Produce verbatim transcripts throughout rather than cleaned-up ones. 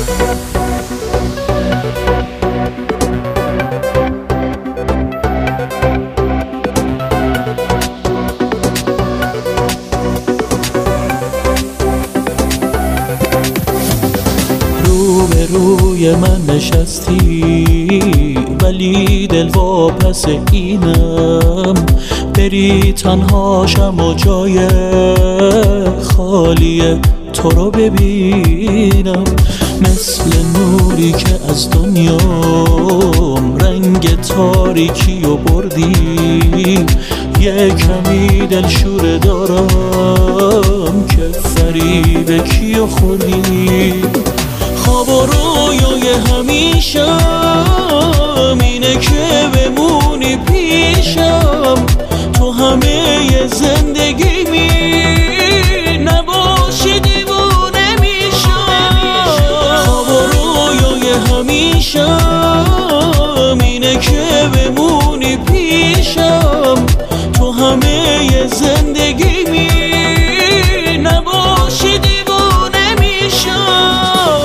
روی من نشستی ولی دل واپس اینم، بری تنهاشم و جای خالی تو رو ببینم. مثل نوری که از دنیام رنگ تاریکی و بردی، یه کمی دلشوره دارم که فریب کیو خوردی. خواب و رویای همیشم اینه که بمونی پیشم، تو همه زندگیمی نباشی دیوونه میشم. خواب و رویای همیشم اینه که بمونی پیشم، تو همه زندگیمی نباشی دیوونه میشم.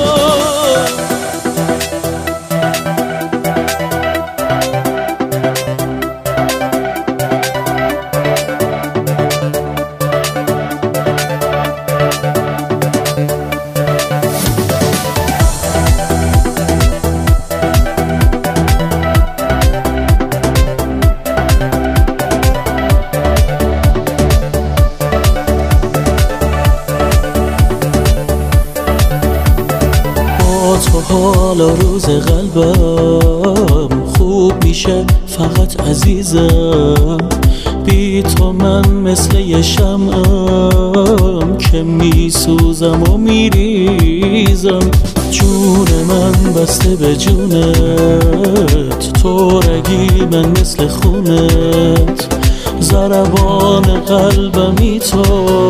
تو حالا روز قلبم خوب میشه فقط عزیزم، بی تو من مثل یه شمعم که میسوزم و میریزم. جون من بسته به جونت، تو رگی من مثل خونت، ضربان قلبمی تو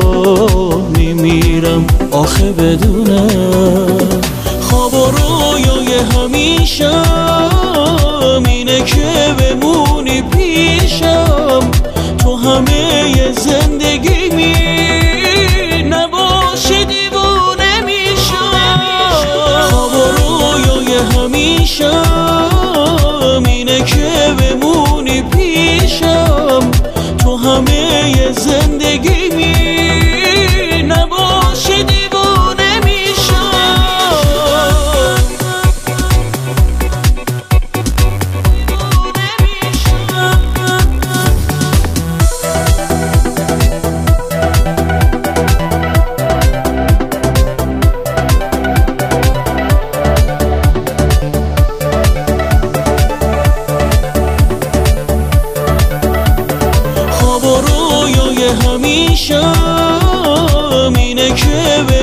میمیرم آخه بدونت. خواب و رویای همیشم اینه که بمونی پیشم، تو همه زندگیمی نباشی دیوونه میشم. خواب و رویای همیشم اینه که بمونی پیشم، تو همه زندگیمی نباشی دیوونه میشم. همیشم اینه که